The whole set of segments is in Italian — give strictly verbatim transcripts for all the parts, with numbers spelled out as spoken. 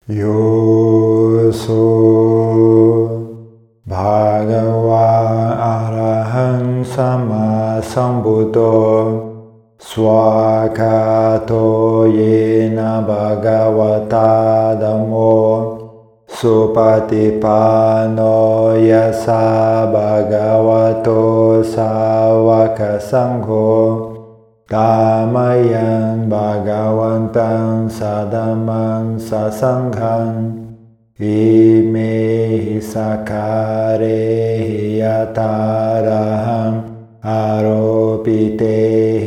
Yoso Bhagava Arahang Sama Sambuddho Swakato Yena Bhagavata Dhammo Supatipano Yasa Bhagavato Sāvaka Sangho Dhammayang Bhagavantam Sadamang Sasangham Ime Sakare Hiyataraham Aropite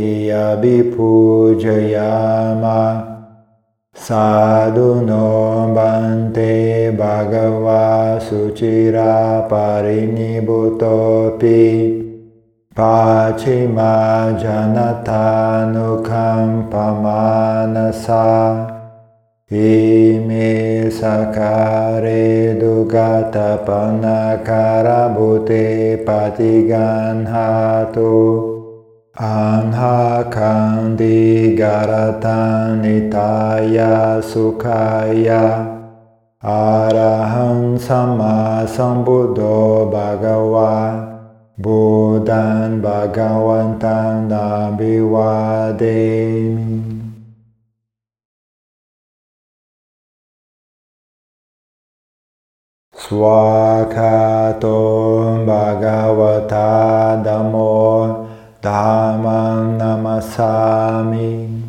Hiyabhipujayama Sadhuno Bhante Bhagava Sucira Parinibbhutopi Pachima Janatanukam Pamanasa Ime Sakare Dugata Panakara Bhute Patiganhatu Anha Kandi Garatan Nitaya Sukhaya Araham Sama Sambuddho Bhagava Buddhan Bhagavantam Abhivademi. Swakato Bhagavata Dhammo Dhammam Namasami.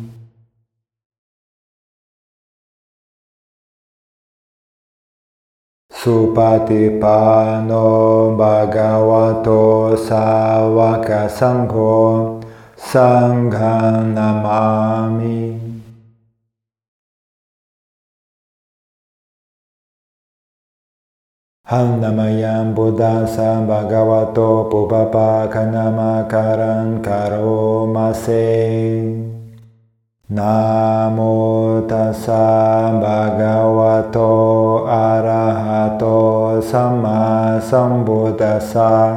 Supatipano Bhagavato Sāvaka Sangho Sangham Namami. Ham Namayam Buddhasa Bhagavato Pubbapakhanamakaran Karomase. Namo tassa bhagavato arahato sama sambuddhassa.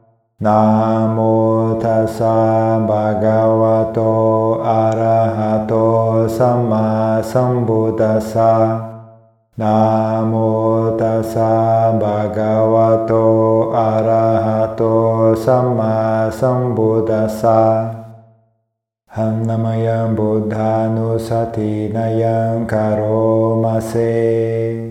Namo tassa bhagavato arahato sama sambuddhassa. Namo tassa bhagavato arahato sama sambuddhassa. Ham Namayam Buddhanusathinayam Karomase.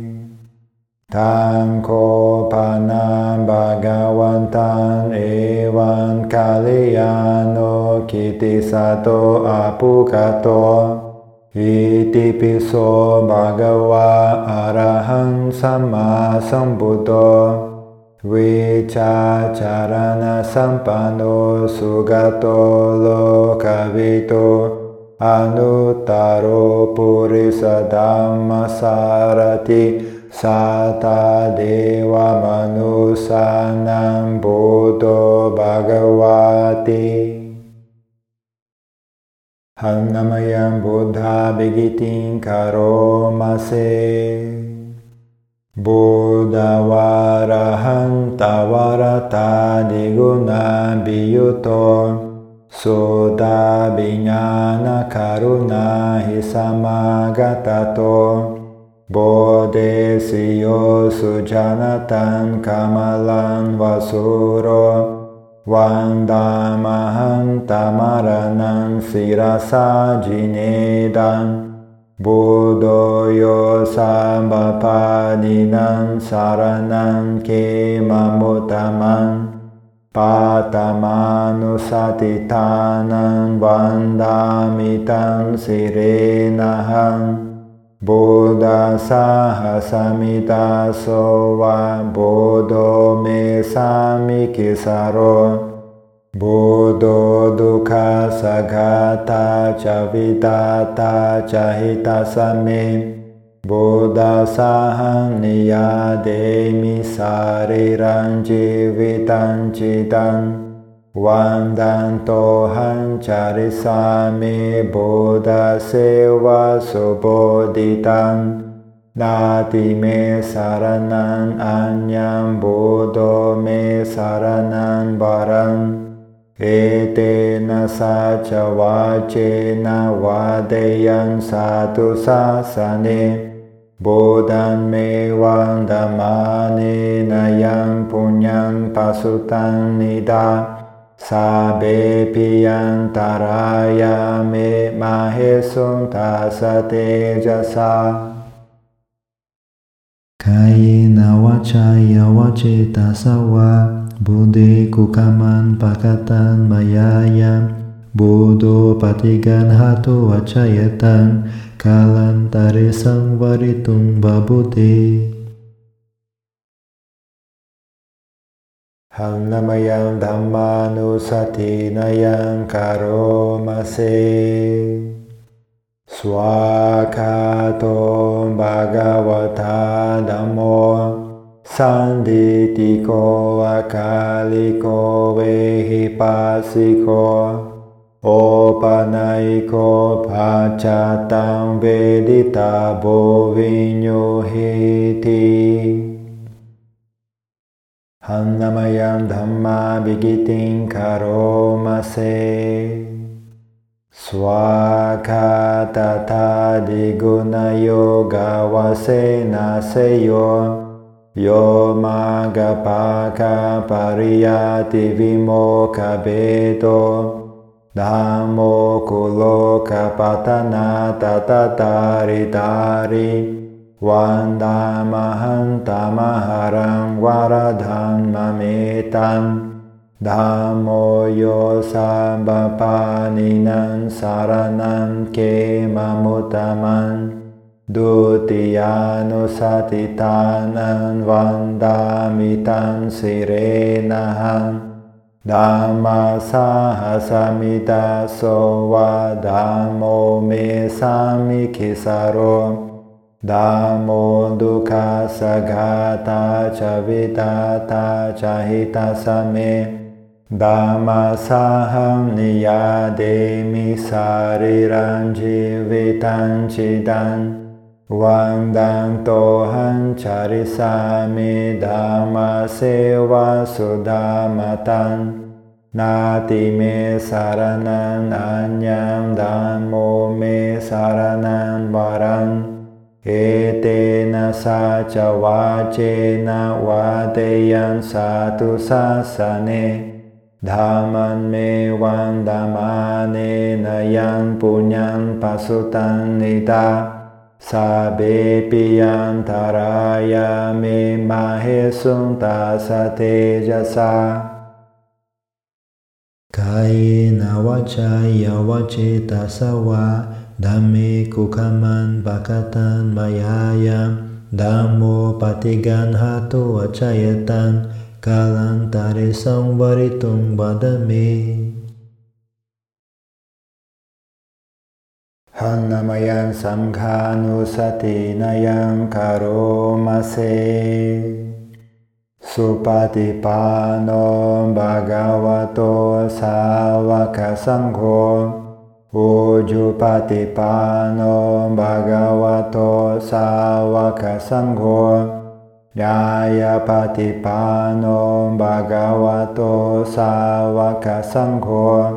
Tanko Panam Bhagavantam Evan Kalyano Kitisato Apukato Iti Piso Bhagava Araham Sama Sambuddho Vicha Charana Sampano Sugato Lokavito Anuttaro Purisa Dhamma Sarati Sata Deva Manusanam Buddho Bhagavati. Ham Namayam Buddha Bigitin Karomase. Buddha Varahanta Varata Diguna Biyuto Soda Viñana Karuna Hisamagatato Bodhe Siyo Sujanatan Kamalan Vasuro Vandamaham Tamaranan Sirasa Jinedan Buddhoyo Sambhapadinam Saranam Kemamutamam Patamanusatitanam Vandamitam Sirenaham Buddha Sahasamita Sova Buddho Me Samikisaro Buddho Dukkha Sagata Chavidata Chahitasame Buddha Saham Niyademi Sariram Jivitam Chitam Vandantoham Charisame Buddha Seva Subodhitam Nati Me Saranam Anyam Buddho Me Saranam Varam Etena sacha vacena vadeyan satu sasane Buddhan mewan dhammani nayam punyam pasutan nida Sabe piyantaraya me mahesum tasate jasa Kayena wacaya wacita sawa Buddhi kukaman pakatan mayaya Buddho patigan hatu wacayatan Kalantare sangvaritung babuddhi Hannamayam dhammanusatinayam karomase Swakato bhagavata dhammo Sanditiko akaliko vehipasiko Opanaiko pacatam vedita bovinyohiti Hannamayam dhamma vigitin karomase Swakatata diguna yoga vasena seyo Yo magapaka pariyati vimoka bedo Dhammo kuloka patana tatatari dari Vandamahantamaharaṁ varadhan mametam Dhammo yo sabbapaninam saranam kemamutaman Dutiyanu-satitanam vandamitam sirenaham Dhamma sahasamita sowa dhammo me samikisaro Dhammo dukkha sagata cavitata cahita same Dhamma saham niyademi sariram jivitam cidam Vandantoham charisami dhamma seva sudhamatan Nati me saranam anyam dhammo me saranam varam Etena saca vacena vadeyan satu sasane Dhamman me vandamane nayan punyam pasutan nida Sabe piyantaraya me mahesum tasate jasa Kayena wacaya wacita sawa Dhamme kukaman pakatan mayaya Dhammo patigan hatu wacayatan Kalantare sangvaritung badame Hannamayam sanghanusatinayam karomase Supatipano bhagavato savaka sangho Ujupatipano bhagavato savaka sangho Nyayapatipano bhagavato savaka sangho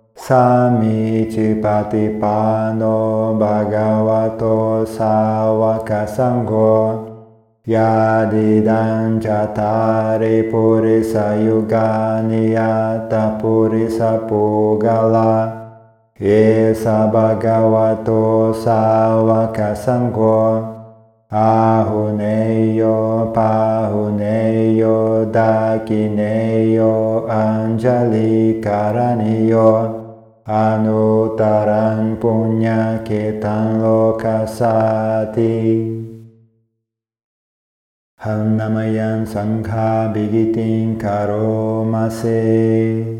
Samicipatipano bhagavato savaka sangho Yadidam catari purisa yugani yata purisa pugala Esa bhagavato savaka sangho Ahuneyo pahuneyo dakineyo anjali karaniyo Anutaran punya ketan lokasati Hannamayam sangha bigitin karomase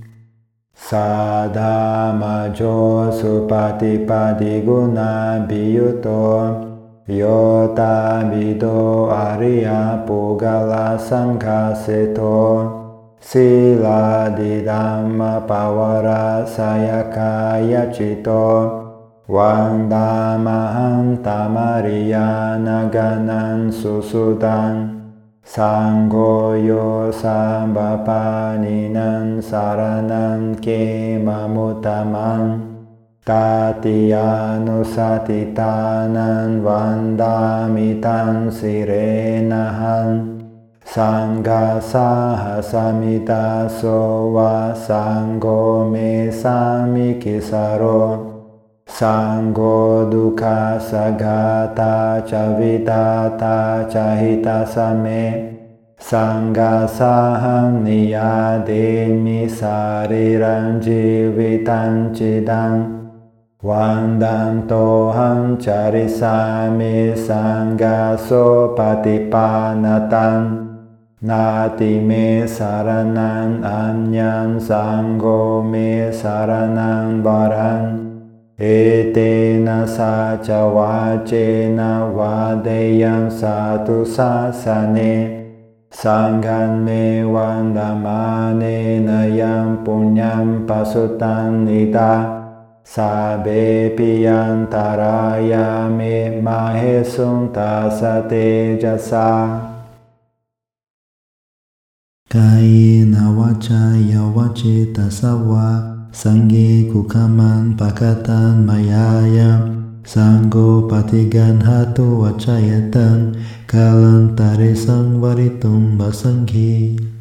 Sadhamajo supatipadiguna biyuto Yota bido arya pugala sanghaseto Sila di dhamma pawara sayakaya cito Vandamaham tamariya naganan susudan Sanggoyo sambapaninan saranam kemamutaman Tatiyanusatitanan vandamitan sirenahan Sangha sahasamitaso va sangho me samikisaro Sangho dukkha sagata cavitata cahita same Sangha saham niyademi sariran jivitan cidang Vandantoham charisami sangha sopatipanatan Nati me saranan anyan sangho me saranan varan Etena saca vacena vadeyam satu sasane Sanghan me vandamane nayam punyam pasutan nita Sabe piyantaraya me mahesum tasate jasa Kaina wacaya wacita sawa Sangye kukaman pakatan mayaya Sanggo patigan hatu wacayatan Kalantare sangvaritum basanghi